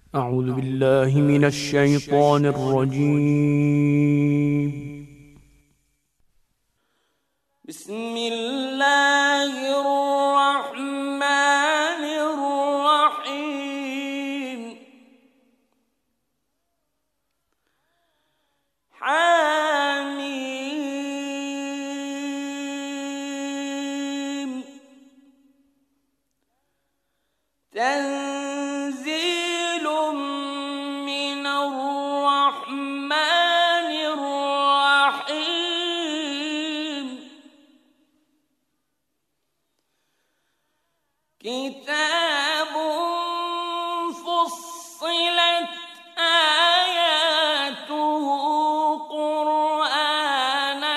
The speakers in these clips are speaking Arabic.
أعوذ بالله من الشيطان الرجيم. بسم الله الرحمن الرحيم. حميم. تنزيل من الرحمن الرحيم. كتاب فصلت آياته قرآنًا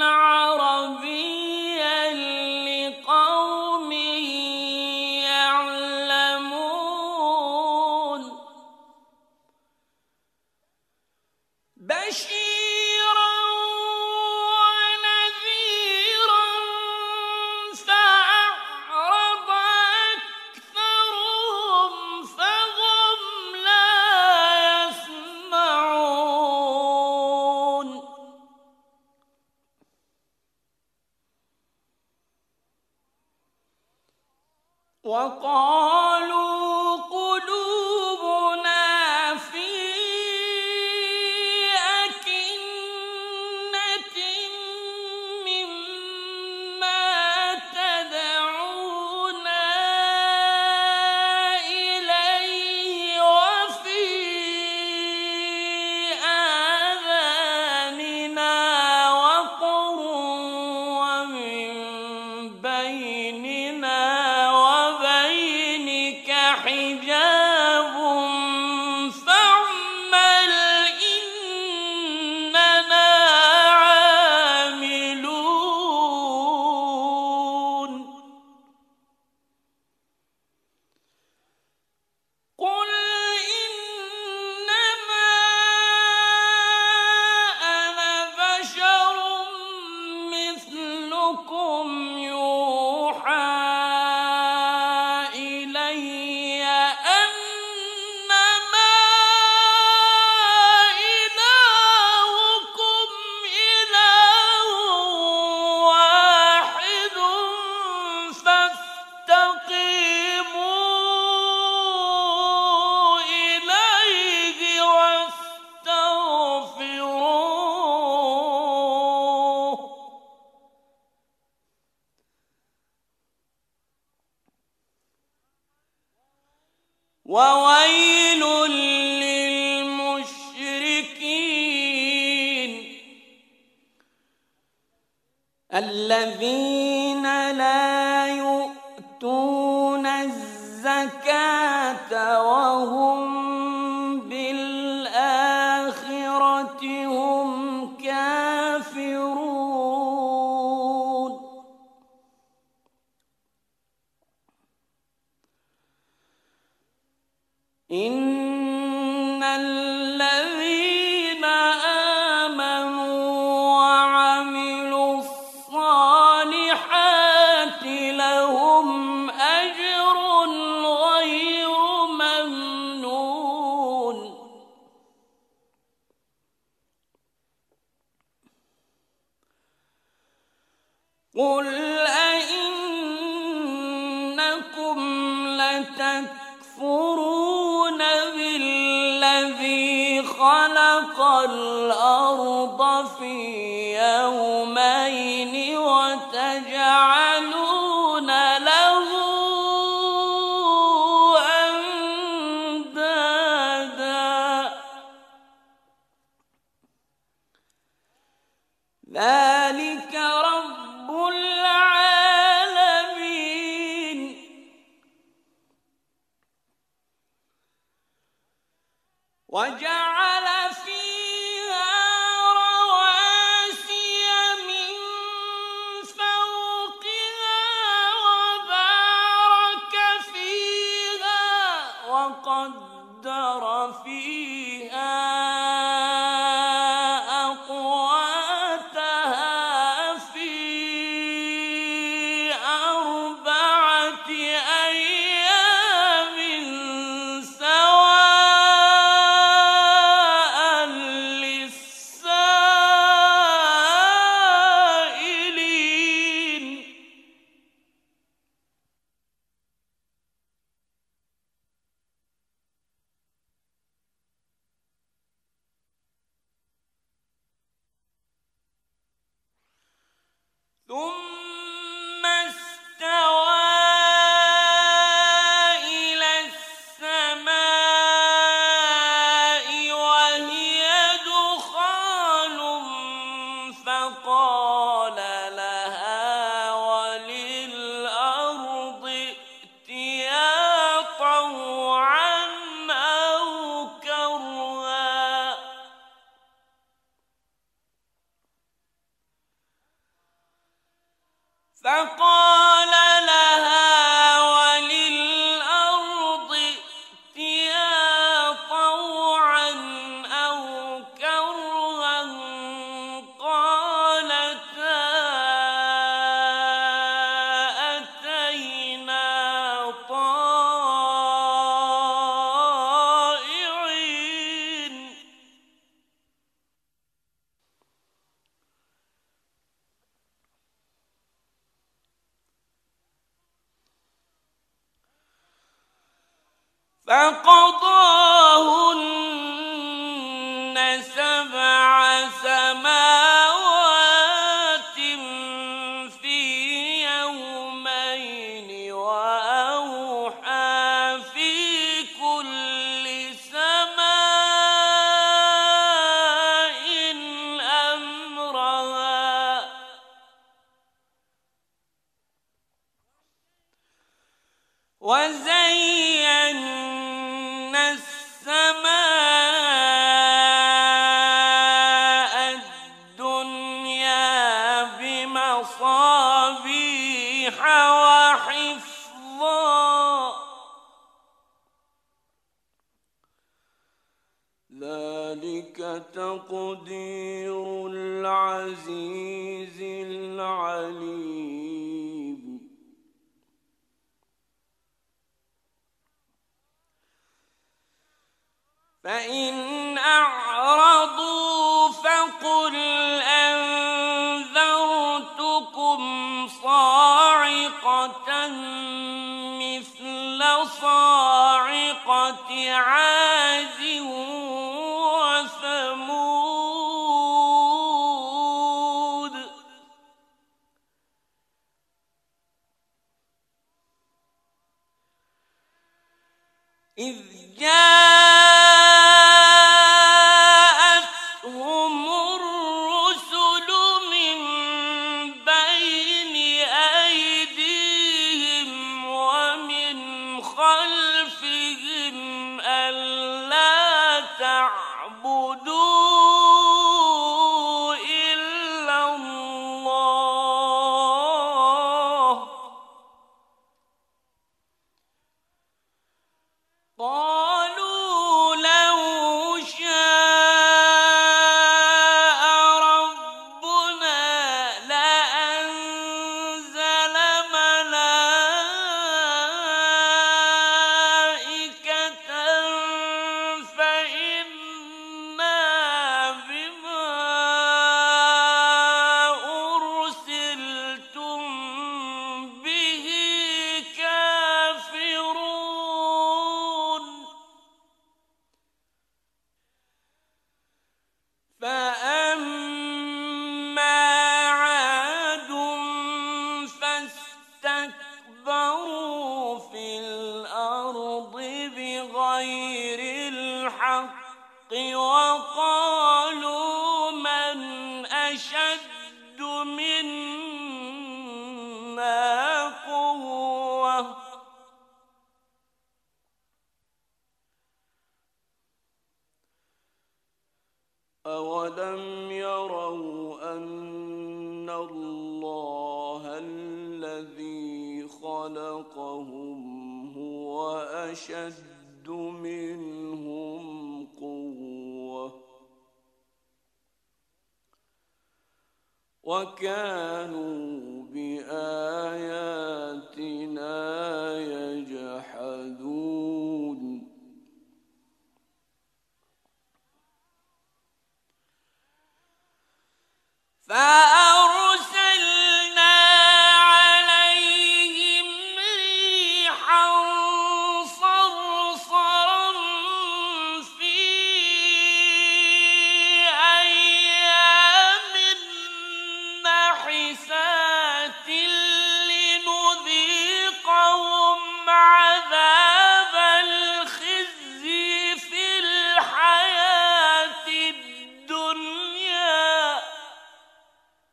عربيًّا لقوم يعلمون. بشيرًا ونذيرًا فأعرض أكثرهم فهم لا يسمعون. وقالوا قلوبنا في أكنة مما تدعونا إليه وفي آذاننا وقر ومن بيننا وبينك حجاب فاعمل إننا عاملون. قل إنما أنا بشر مثلكم يوحى إلي أنما إلهكم إله واحد فاستقيموا إليه واستغفروه. وويل للمشركين الذين لا يؤتون الزكاة وهم بالآخرة هم كافرون. إن الذين آمنوا وعملوا الصالحات لهم أجر غير ممنون. قل أئنكم لتكفرون بالذي خلق الأرض في يومين وتجعلون له أندادا ذلك رب العالمين. وجعل فيها رواسي من فوقها وبارك فيها وقدر فيها أقواتها في أربعة أيام سواء فقضاهن 7 سماوات في يومين وأوحى في كل سماء أمرها وزينا السماء الدنيا بمصابيح وحفظا ذلك تقدير العزيز العليم فإن أعرضوا فقل أنذرتكم صاعقة مثل صاعقة عاد وثمود إذ جاءتهم الرسل من بين أيديهم ومن خلفهم ألا تعبدوا إلا الله قالوا لو شاء ربنا لأنزل ملائكة فإنا بما أرسلتم به كافرون فأما عاد فاستكبروا في الأرض بغير الحق وقالوا من أشد منا قوة أولم يروا أن الله الذي خلقهم هو أشد منهم قوة وكانوا بآياتنا يجحدون فأرسلنا عليهم ريحا صرصرا في أيام نحسات لنذيقهم عذاب الخزي في الحياة الدنيا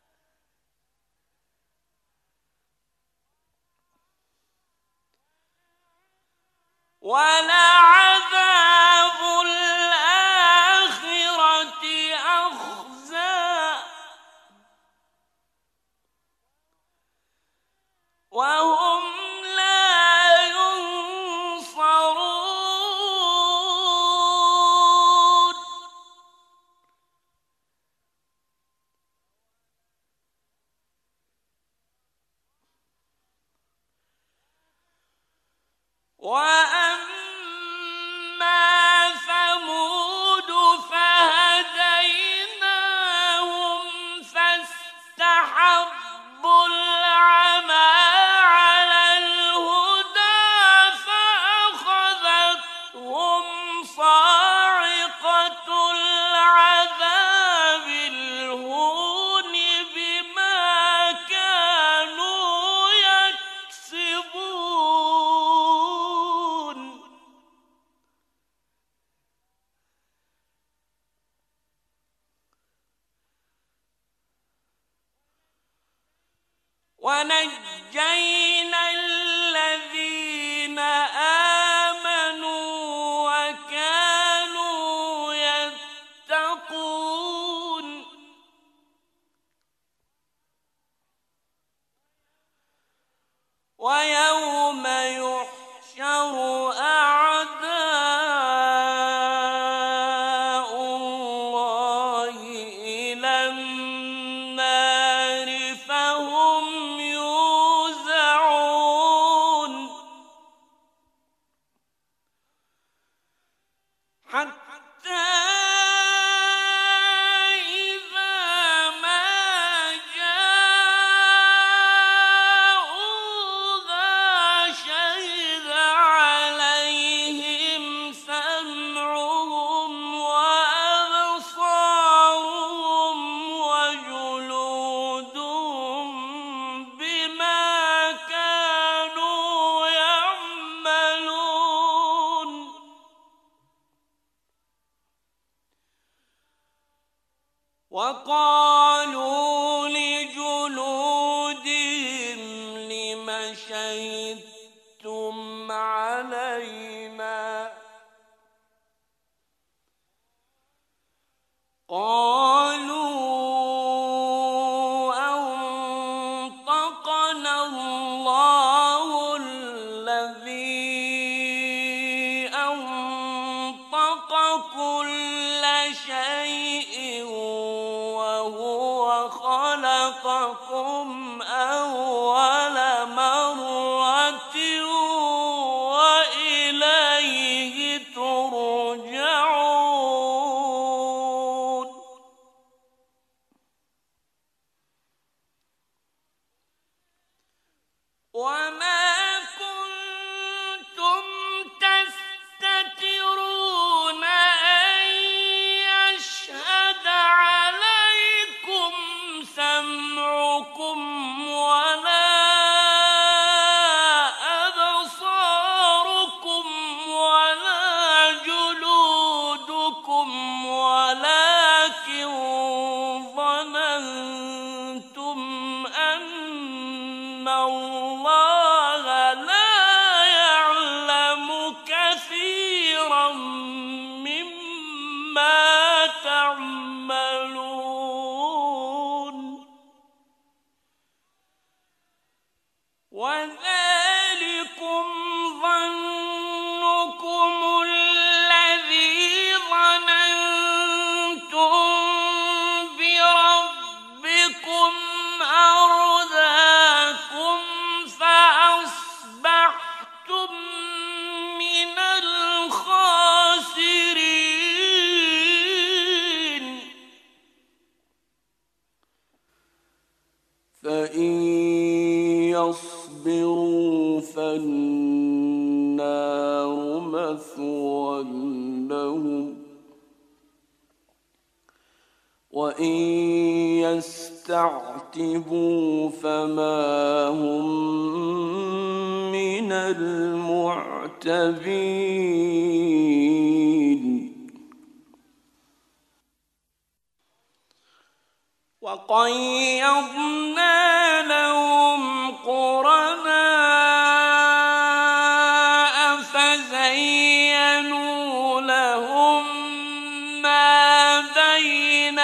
صاعقة العذاب الهون بما كانوا يكسبون ونجينا الذين آمنوا وكانوا يتقون ويوم يحشر أعداء الله إلى النار فهم يوزعون حتى إذا ما جاءوها شهد عليهم سمعهم وأبصارهم وجلودهم بما كانوا يعملون وقالوا لجلودهم لم شهدتم علينا قالوا أنطقنا الله الذي أنطق كل شيء وهو خلقكم أول مرة وإليه ترجعون وما كنتم تستترون أن يشهد عليكم سمعكم ولا أبصاركم ولا جلودكم ولكن ظننتم أن الله لا يعلم كثيرا مما تعملون وذلكم ظنكم الذي ظننتم بربكم أرداكم فأصبحتم من الخاسرين فإن يصبروا فالنار مثوى لهم وإن يستعتبوا فما هم من المعتبين وقيضنا لهم قرناء فزينوا لهم ما بين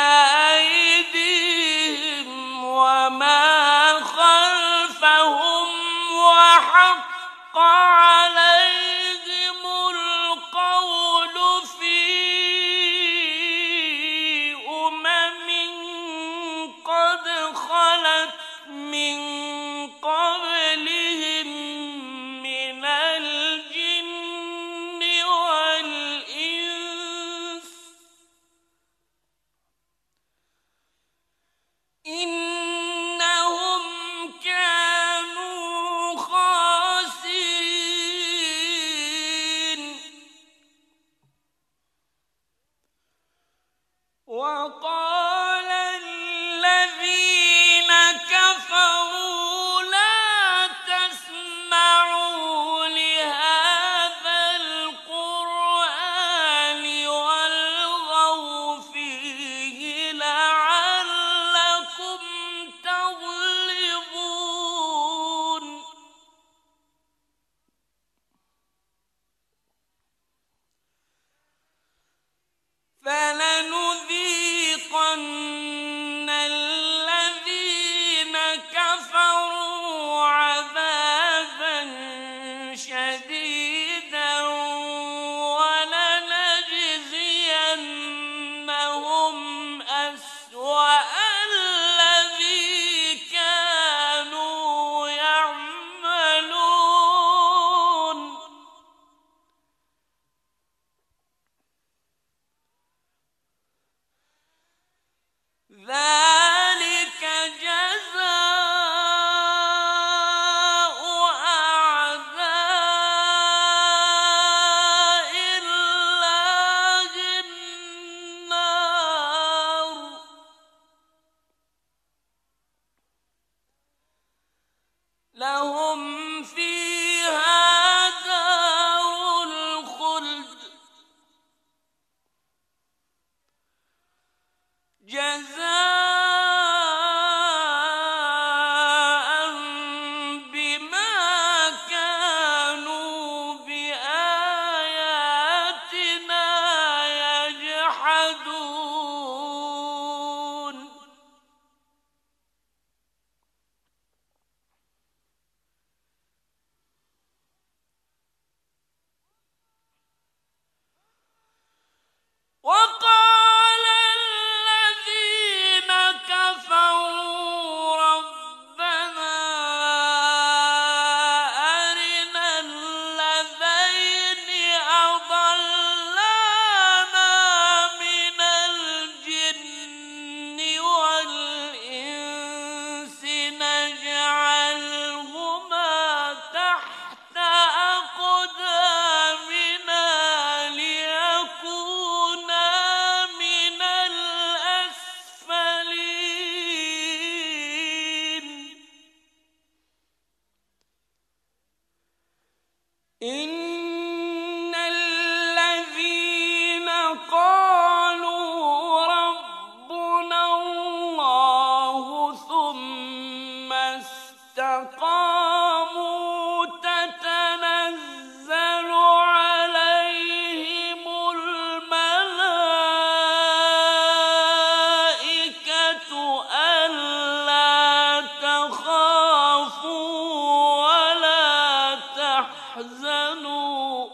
أيديهم وما خلفهم وحق عليهم القول في أمم قد خلت وقال الذين كفروا لا تسمعوا لهذا القرآن والغوا فيه لعلكم تغلبون فلنذيقن الذين كفروا عذابا شديدا ولنجزينهم أسوأ الذي كانوا يعملون ذلك جزاء أعداء الله النار لهم فيها دار الخلد جزاء بما كانوا بآياتنا يجحدون وقال الذين كفروا ربنا أرنا الذين أضلانا من الجن والإنس نجعلهما تحت أقدامنا ليكونا من الأسفلين إن الذين قالوا ربنا الله ثم استقاموا تتنزل عليهم الملائكة ألا تخافوا ولا تحزنوا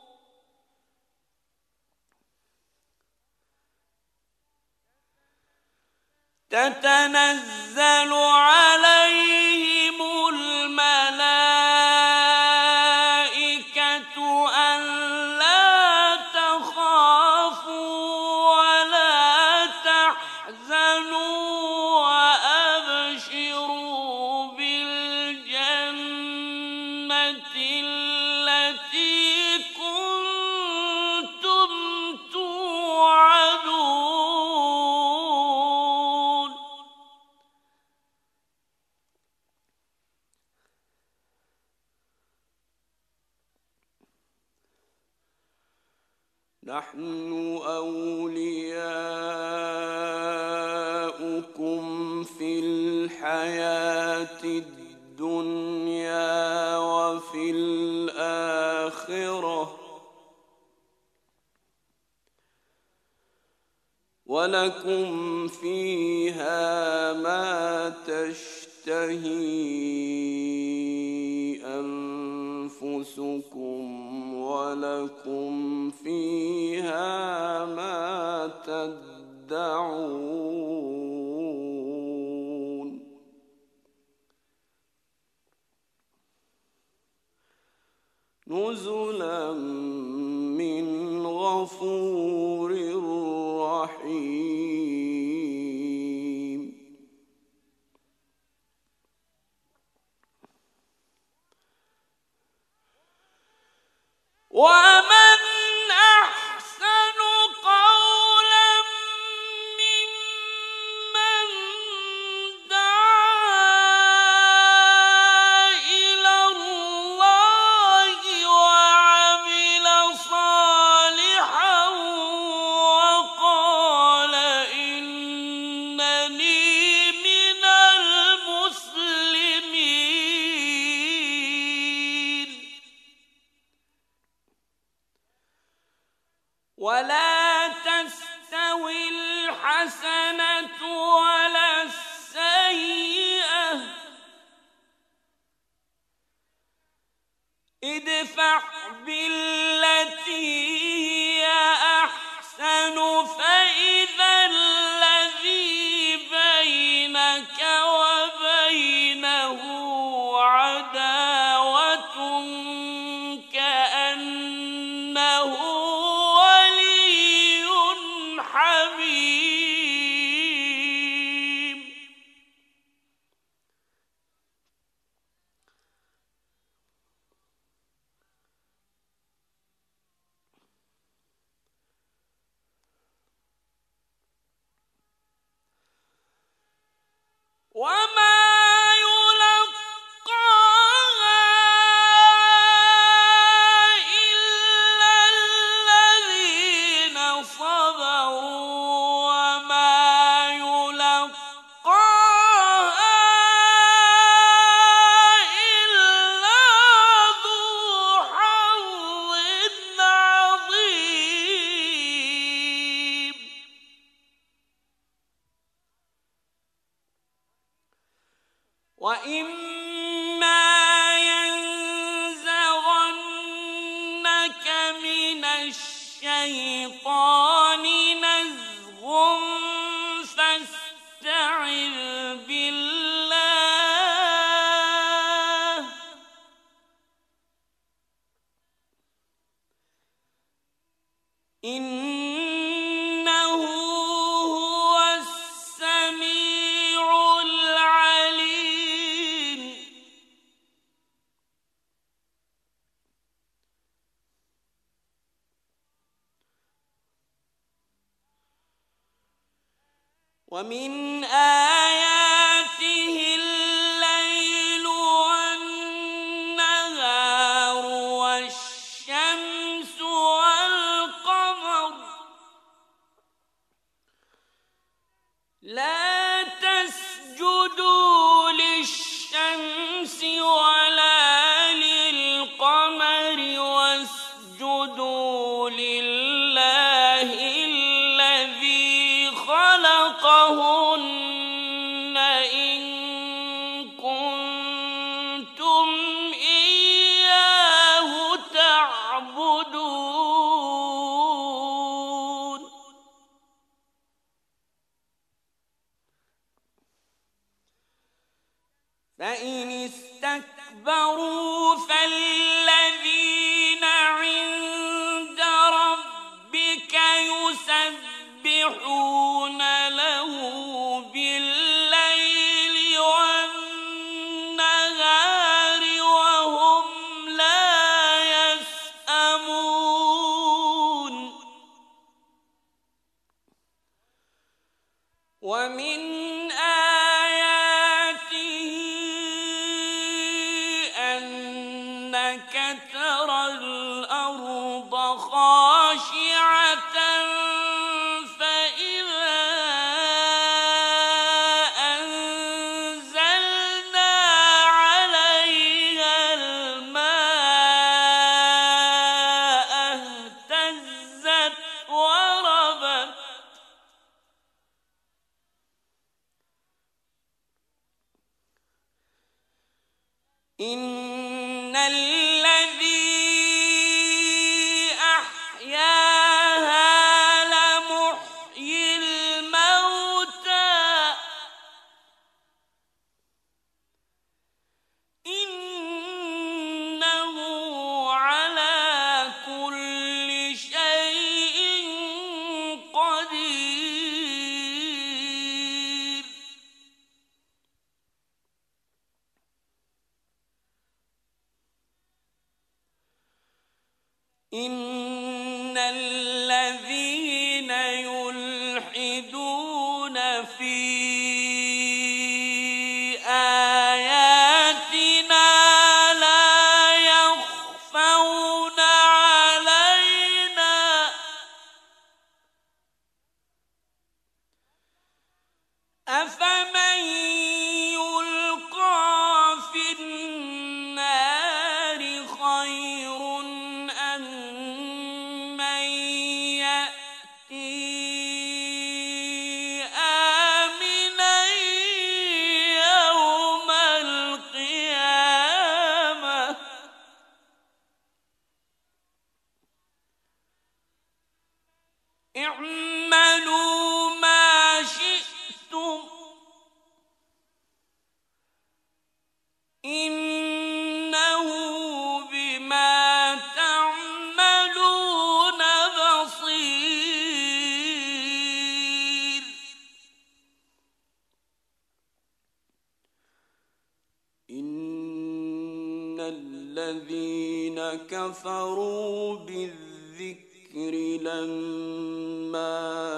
تتنزل عليهم الملائكة ألا تخافوا ولا تحزنوا وأبشروا بالجنة التي كنتم توعدون نحن أولياؤكم في الحياة الدنيا وفي الآخرة ولكم فيها ما تشتهي أنفسكم ولكم فيها ما تدعون نزلا من غفور رحيم ومن أحسن قولا لا تستوي الحسنة ولا السيئة ادفع بالتي هي أحسن فإذا الذي بينك وبينه عداوة كأنه ولي حميم وما يلقاها إلا الذين صبروا وما يلقاها إلا ذو حظ عظيم وإما ينزغنك من الشيطان نزغ فاستعذ بالله إنه هو السميع العليم ومن آياته الليل والنهار والشمس والقمر لا تسجدوا للشمس ولا للقمر واسجدوا لله الذي خلقهن إن كنتم إياه تعبدون فإن استكبروا فالذين عند ربك يسبحون له بالليل والنهار وهم لا يسأمون ومن أنك ترى الأرض خاشعة فإذا أنزلنا عليها الماء اهتزت وربت إن الذي أحياها لمحيي الموتى إنه على كل شيء قدير إن الذين يلحدون في آياتنا لا يخفون علينا أفمن يلقى في النار خير أم من يأتي اعملوا ما شئتم إنه بما تعملون بصير إن الذين كفروا بالذكر لما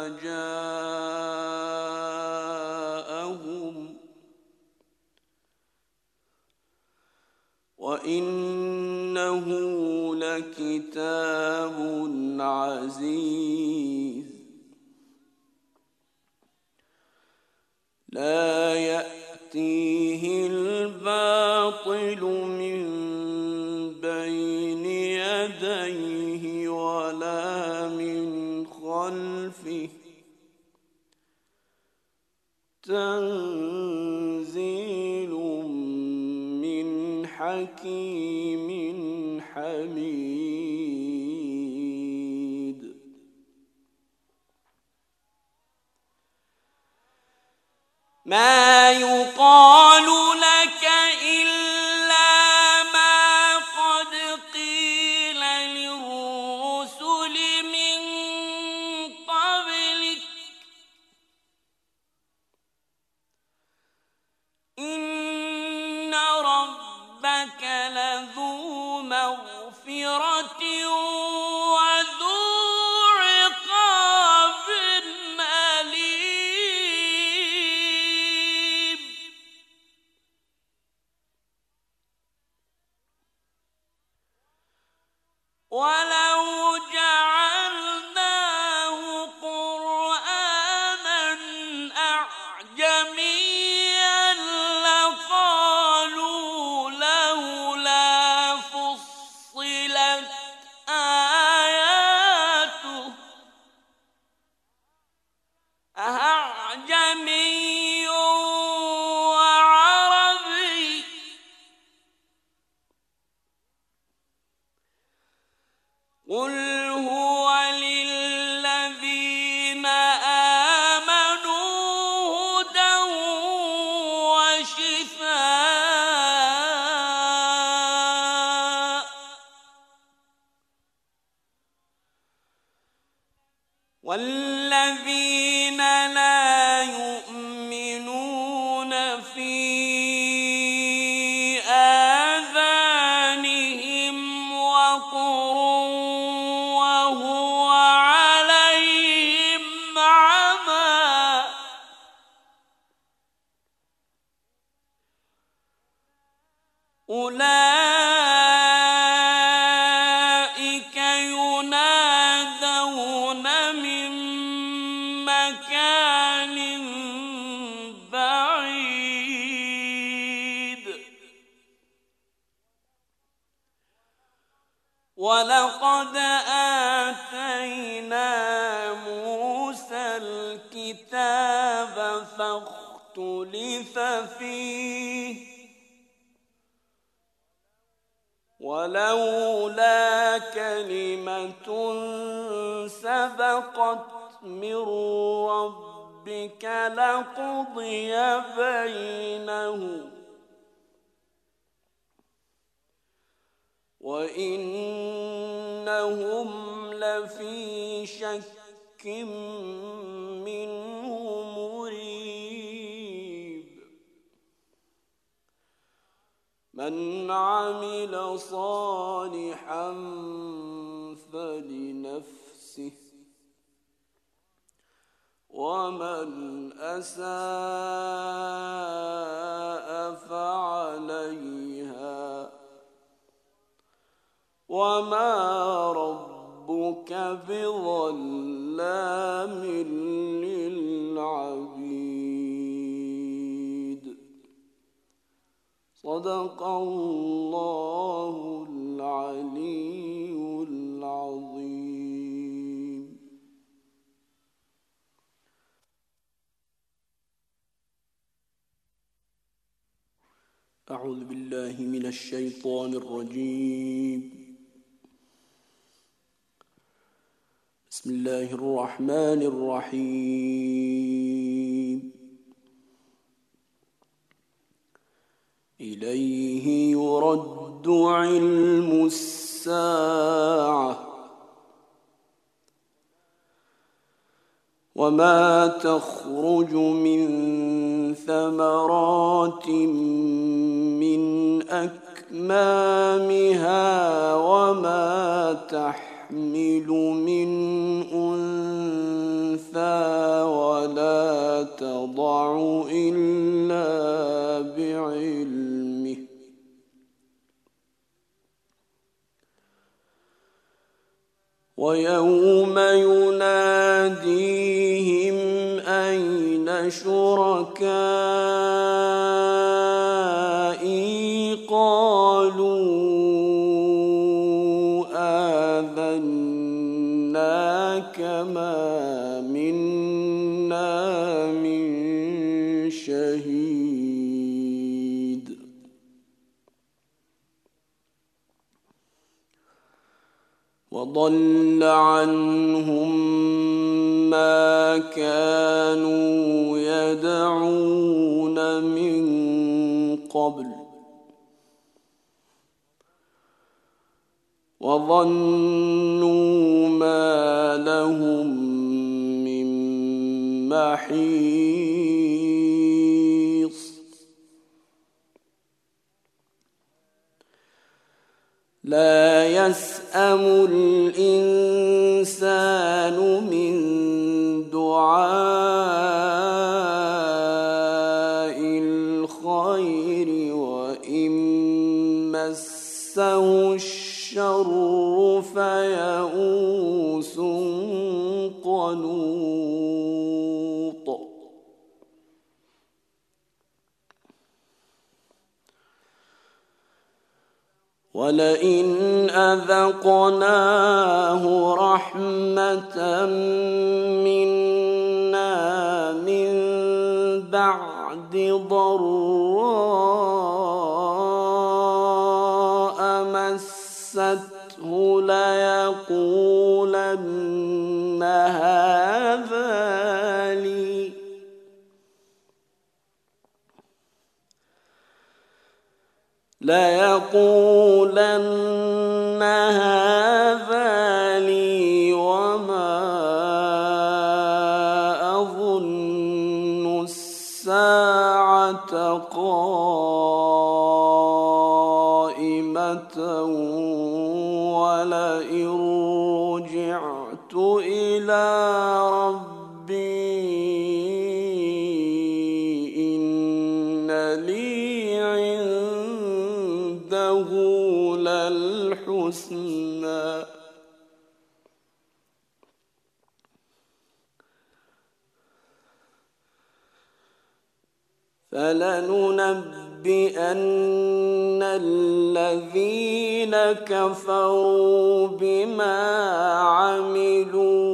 جاءهم وإنه لكتاب عزيز لا يأتيه الباطل من بين يديه ولا من خلفه تنزيل من حكيم حميد ما يقال لك إلا ما قد قيل للرسل من قبلك إن ربك لذو مغفرة وذو عقاب أليم ولو جعلناه قرآنا أعجميا لقالوا لولا فصلت آياته أعجمي وعربي قل هو للذين آمنوا هدى وشفاء والذين لا يؤمنون في آذانهم وقر وهو عليهم عمى أولئك ينادون من مكان بعيد ولقد آتينا موسى الكتاب فاختلف فيه ولولا كلمة سبقت من ربك لقضي بينهم وإنهم لفي شك منه مريب من عمل صالحا فلنفسه ومن أساء فعليها وما ربك بظلام للعبيد صدق الله العلي العظيم. أعوذ بالله من الشيطان الرجيم. بسم بسم الله الرحمن الرحيم إليه يرد علم الساعة وما تخرج من ثمرات من أكمامها وما تحمل من أنثى ولا تضع إلا بعلمه ويوم يناديهم أين شركائي قالوا آذناك ما منا من شهيد وضل عنهم ما كانوا يدعون من قبل وظنوا ما لهم من محيص لا يسأم الإنسان من دعاء الخير وإن مسه الشر فيئوس قنوط ولئن أذقناه رحمة منا من بعد ضراء مسته ليقولن هذا لي وما أظن الساعة قائمة ولئن رجعت إلى ربي إن لي عنده للحسنى فلننبئن الذين كفروا بما عملوا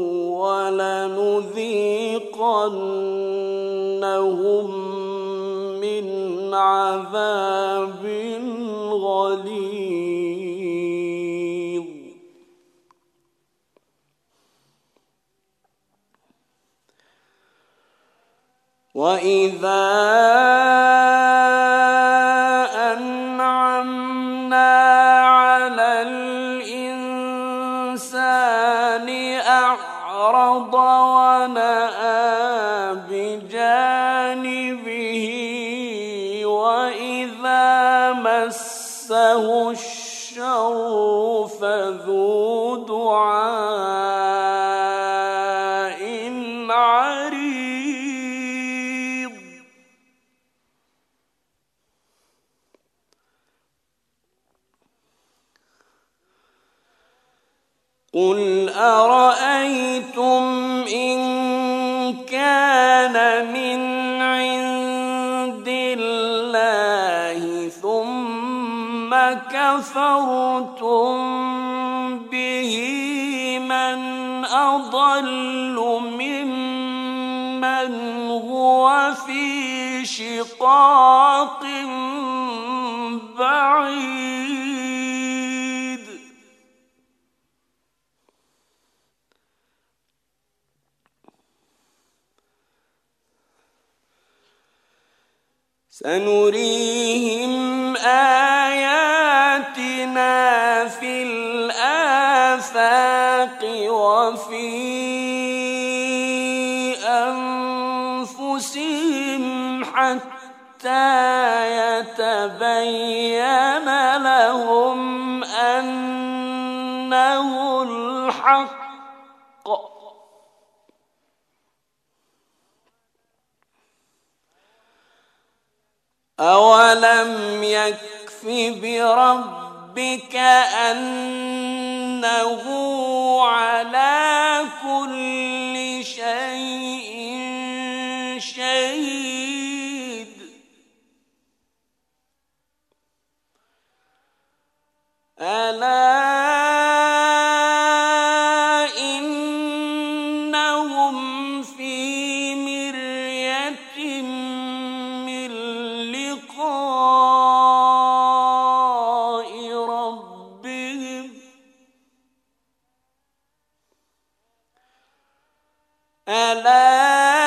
ولنذيقنهم من عذاب غليظ وإذا أنعمنا على الإنسان أعرض ونأى بجانبه وإذا مسه الشر فذو دعاء عريض قل أرأيتم إن كان من عند الله ثم كفرتم به من أضل ممن هو في شقاق بعيد سنريهم آياتنا في الآفاق وفي أنفسهم حتى يتبين لهم أنه الحق. أولم يكف بربك أنه على كل شيء شهيد. ألا إنهم في مرية من لقاء ربهم. ألا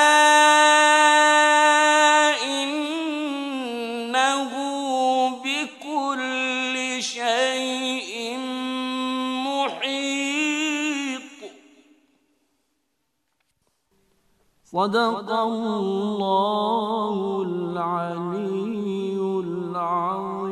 إنه بكل شيء محيط. صدق الله العلي العظيم.